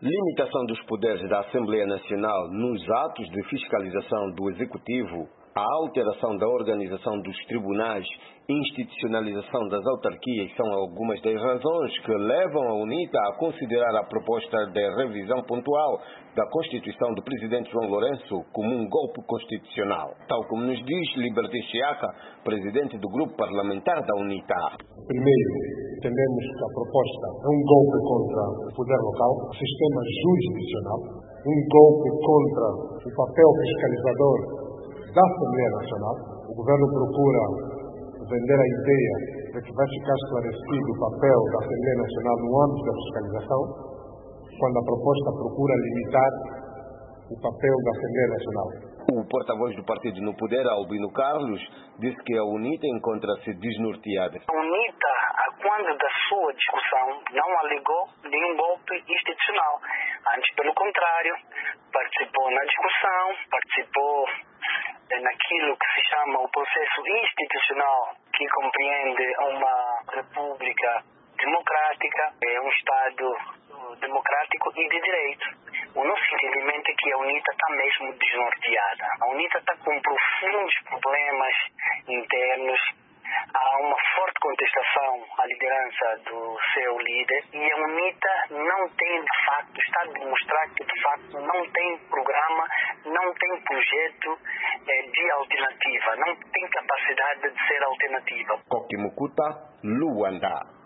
limitação dos poderes da Assembleia Nacional nos atos de fiscalização do Executivo, a alteração da organização dos tribunais, institucionalização das autarquias são algumas das razões que levam a UNITA a considerar a proposta de revisão pontual da Constituição do presidente João Lourenço como um golpe constitucional, tal como nos diz Liberté Chiaca, presidente do grupo parlamentar da UNITA. Primeiro, entendemos que a proposta é um golpe contra o poder local, o sistema jurisdicional, um golpe contra o papel fiscalizador da Assembleia Nacional. O governo procura vender a ideia de que vai ficar esclarecido o papel da Assembleia Nacional no âmbito da fiscalização, quando a proposta procura limitar o papel da Assembleia Nacional. O porta-voz do partido no poder, Albino Carlos, disse que a UNITA encontra-se desnorteada. A UNITA, quando da sua discussão, não alegou nenhum golpe institucional. Antes, pelo contrário, participou na discussão, participou naquilo que se chama o processo institucional, que compreende uma república democrática, um Estado democrático e de direito. O nosso entendimento é que a UNITA está mesmo desnorteada. A UNITA está com profundos problemas internos. Há uma forte contestação à liderança do seu líder e a UNITA não tem, de facto, está a demonstrar que, de facto, não tem programa, não tem projeto de alternativa, não tem capacidade de ser alternativa. Koki Mukuta, Luanda.